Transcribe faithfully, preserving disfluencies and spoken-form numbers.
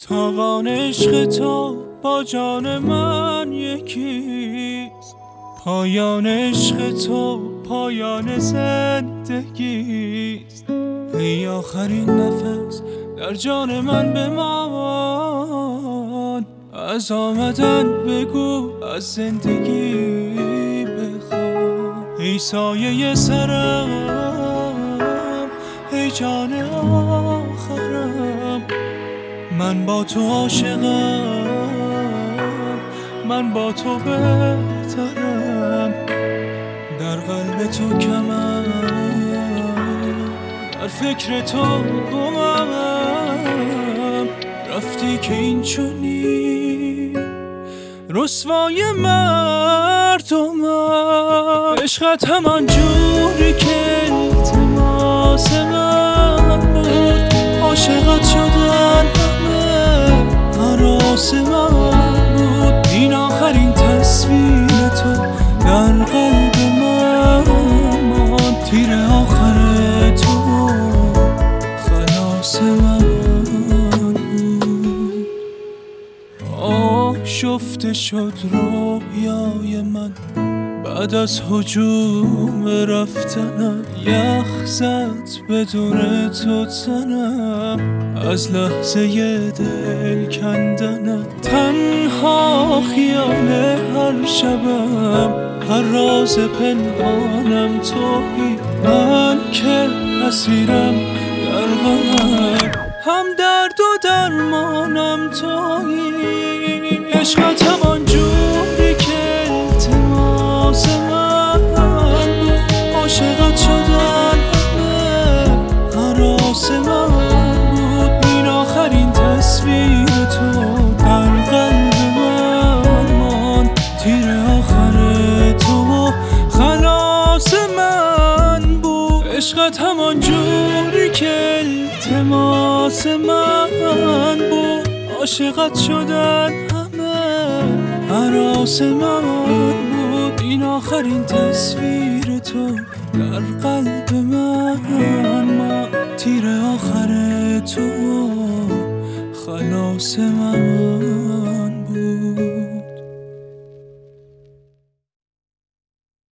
تاوان عشق تو با جان من یکیست، پایان عشق تو پایان زندگیست. ای آخرین نفس در جان من بمان، از آمدن بگو از زندگی بخواه. ای سایه سرم، ای جان آخرم، من با تو عاشقم، من با تو بهترم. در قلب تو کمم، در فکر تو گمم، رفتی که این چونی رسوای مردمم. عشقت همان جوری که التماس من بود، عاشقت شدن همه هراس من بود. این آخرین تصویر تو در قلب من ماند، تیر آخر تو خلاص من بود. آشفته شد رویای من بعد از هجوم رفتنم، یخ زد بدون تو تنم، از لحظه دل کندنم. تنها خیال هر شبم، هر راز پنهانم تویی، من که اسیرم در غمم، هم درد و درمانم تویی. عشقت همان جوری که التماس من بود، عاشقت شدن همه هراس من بود. این آخرین تصویر تو در قلب من ماند، تیر آخر تو خلاص من بود. عشقت همان جوری که التماس من بود، عاشقت شدن هراس من بود. این آخرین تصویر تو در قلب من ما، تیر آخر تو خلاص من.